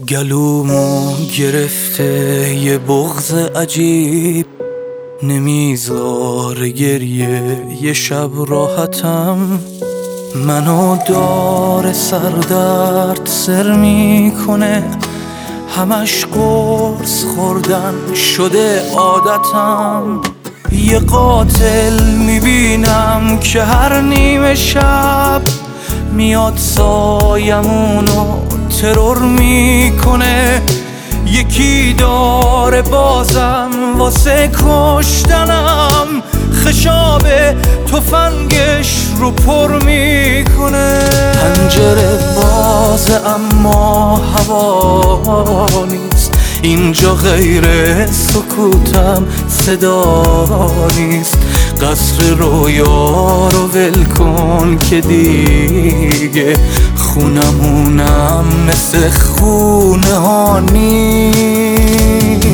گلومو گرفته یه بغض عجیب، نمیذاره گریه یه شب راحتم. منو داره سردرد سر میکنه، همش قرص خوردن شده عادتم. یه قاتل میبینم که هر نیمه شب میاد سایمونو ترور میکنه. یکی داره بازم واسه کشتنم، خشاب تفنگش رو پر میکنه. پنجره بازه اما هوا نیست، اینجا غیر سکوتم صدا نیست. قصر رویا رو ول کن که دیگه خونمونم مثل خونه ها نیست.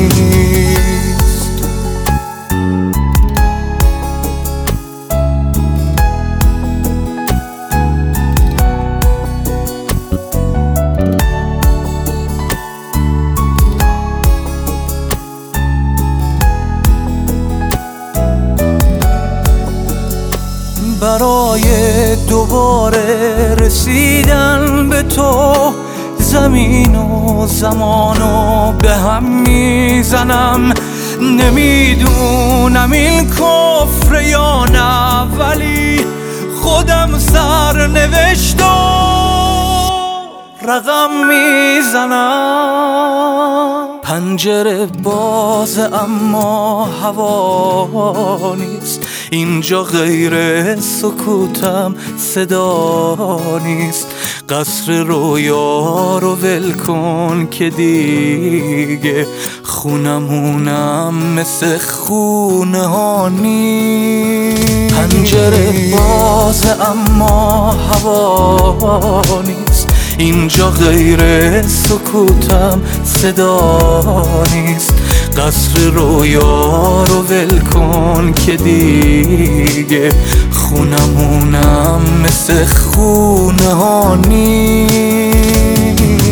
برای دوباره رسیدن به تو زمین و زمانو به هم میزنم. نمیدونم این کفر یا نه، ولی خودم سرنوشتو رقم میزنم. پنجره باز اما هوا نیست، اینجا غیر سکوتم صدا نیست. قصر رویا رو ول کن که دیگه خونمونم مثل خونه ها نیست. پنجره باز اما هوا نیست، اینجا غیر سکوتم صدا نیست. قصر رویا رو ول کن که دیگه خونمونم مثل خونه ها نیست.